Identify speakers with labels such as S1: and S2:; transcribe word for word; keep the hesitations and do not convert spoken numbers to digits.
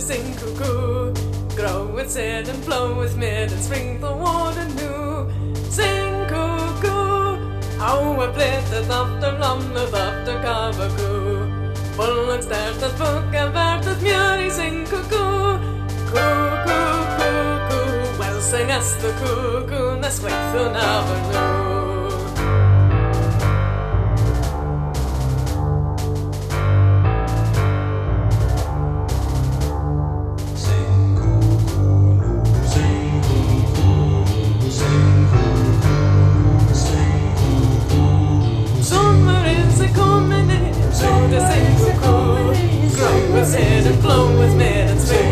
S1: sing cuckoo. Grow with seed and blow with mid and spring the water new. Sing cuckoo. How I played the after lammet after kavakoo. Bullocks där att bucka värt att mjöl i sing cuckoo. Cuckoo, cuckoo. Well sing as the cuckoo. När skvätt och never knew. Coming in, so the same so cool. Grow with it and flow with me and spin.